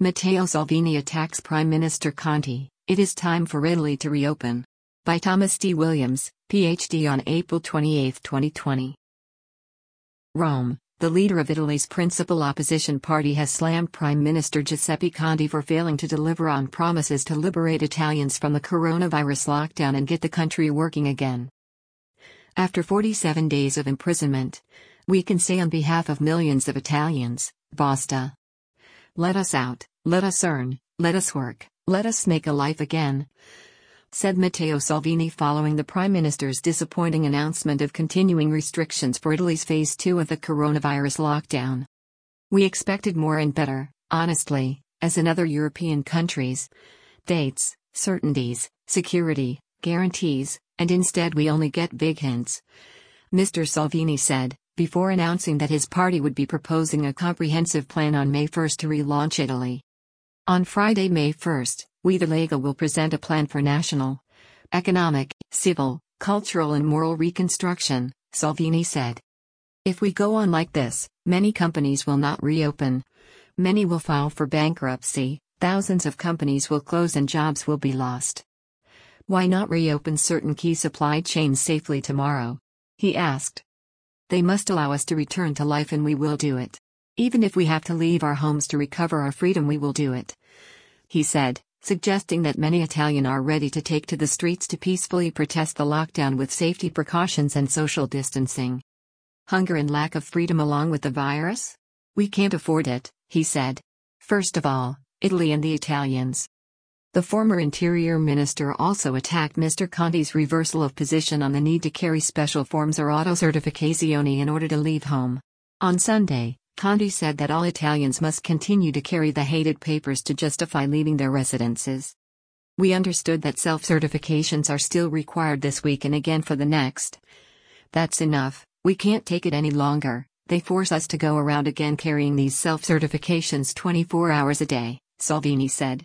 Matteo Salvini attacks Prime Minister Conte, it is time for Italy to reopen. By Thomas D. Williams, Ph.D. on April 28, 2020. Rome, the leader of Italy's principal opposition party has slammed Prime Minister Giuseppe Conte for failing to deliver on promises to liberate Italians from the coronavirus lockdown and get the country working again. After 47 days of imprisonment, we can say on behalf of millions of Italians, basta. Let us out, let us earn, let us work, let us make a life again, said Matteo Salvini following the Prime Minister's disappointing announcement of continuing restrictions for Italy's phase 2 of the coronavirus lockdown. We expected more and better, honestly, as in other European countries. Dates, certainties, security, guarantees, and instead we only get big hints, Mr. Salvini said, before announcing that his party would be proposing a comprehensive plan on May 1 to relaunch Italy. On Friday, May 1, we the Lega will present a plan for national, economic, civil, cultural and moral reconstruction, Salvini said. If we go on like this, many companies will not reopen. Many will file for bankruptcy, thousands of companies will close and jobs will be lost. Why not reopen certain key supply chains safely tomorrow? He asked. They must allow us to return to life and we will do it. Even if we have to leave our homes to recover our freedom, we will do it, he said, suggesting that many Italians are ready to take to the streets to peacefully protest the lockdown with safety precautions and social distancing. Hunger and lack of freedom along with the virus? We can't afford it, he said. First of all, Italy and the Italians. The former Interior Minister also attacked Mr. Conte's reversal of position on the need to carry special forms or autocertificazioni in order to leave home. On Sunday, Conte said that all Italians must continue to carry the hated papers to justify leaving their residences. We understood that self-certifications are still required this week and again for the next. That's enough, we can't take it any longer, they force us to go around again carrying these self-certifications 24 hours a day, Salvini said.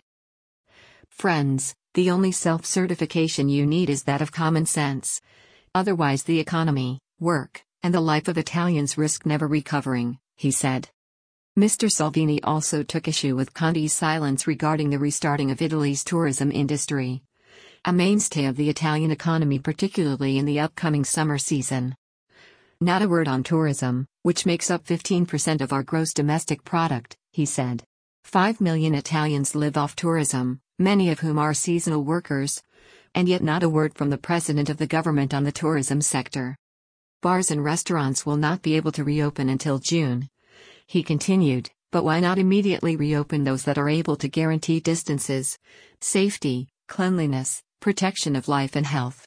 Friends, the only self-certification you need is that of common sense. Otherwise the economy, work, and the life of Italians risk never recovering, he said. Mr. Salvini also took issue with Conte's silence regarding the restarting of Italy's tourism industry, a mainstay of the Italian economy, particularly in the upcoming summer season. Not a word on tourism, which makes up 15% of our gross domestic product, he said. 5 million Italians live off tourism, many of whom are seasonal workers, and yet not a word from the president of the government on the tourism sector. Bars and restaurants will not be able to reopen until June, he continued, but why not immediately reopen those that are able to guarantee distances, safety, cleanliness, protection of life and health?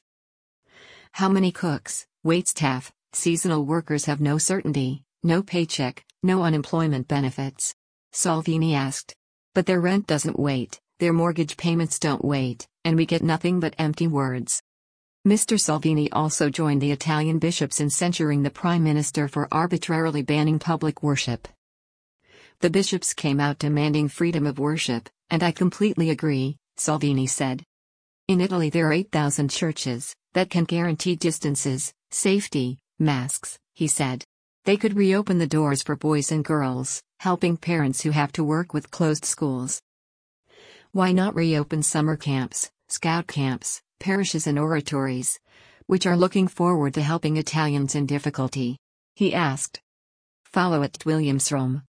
How many cooks, waitstaff, seasonal workers have no certainty, no paycheck, no unemployment benefits? Salvini asked. But their rent doesn't wait, their mortgage payments don't wait, and we get nothing but empty words. Mr. Salvini also joined the Italian bishops in censuring the Prime Minister for arbitrarily banning public worship. The bishops came out demanding freedom of worship, and I completely agree, Salvini said. In Italy there are 8,000 churches that can guarantee distances, safety, masks, he said. They could reopen the doors for boys and girls, helping parents who have to work with closed schools. Why not reopen summer camps, scout camps, parishes and oratories, which are looking forward to helping Italians in difficulty? He asked. Follow @WilliamsRome.